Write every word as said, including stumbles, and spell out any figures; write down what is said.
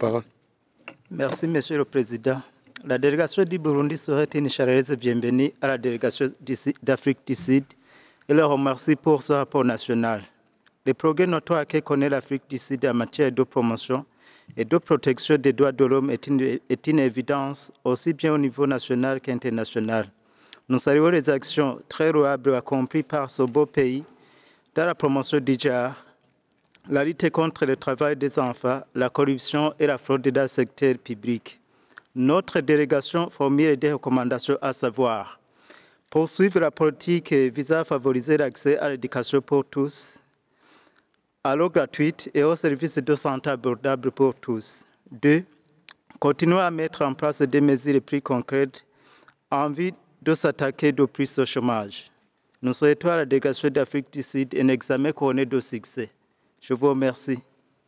parole. Merci, Monsieur le Président. La délégation du Burundi souhaite une chaleureuse bienvenue à la délégation d'Afrique du Sud et le remercie pour ce rapport national. Les progrès notoires que connaît l'Afrique du Sud en matière de promotion et de protection des droits de l'homme est une, est une évidence aussi bien au niveau national qu'international. Nous saluons les actions très louables accomplies par ce beau pays dans la promotion du genre, la lutte contre le travail des enfants, la corruption et la fraude dans le secteur public. Notre délégation formule des recommandations à savoir poursuivre la politique visant à favoriser l'accès à l'éducation pour tous, à l'eau gratuite et aux services de santé abordables pour tous. Deux, continuer à mettre en place des mesures plus concrètes en vue de s'attaquer de plus au chômage. Nous souhaitons à la délégation d'Afrique du Sud un examen couronné de succès. Je vous remercie.